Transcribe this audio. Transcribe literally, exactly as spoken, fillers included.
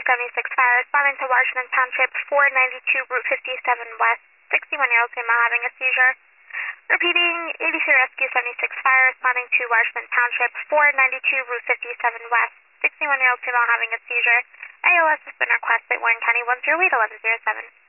seventy-six Fire, responding to Washington Township, four ninety-two Route fifty-seven West, sixty-one-year-old female having a seizure. Repeating, A B C Rescue seventy-six Fire, responding to Washington Township, four ninety-two Route fifty-seven West, sixty-one-year-old female having a seizure. A L S has been requested, Warren County one zero eight, eleven zero seven.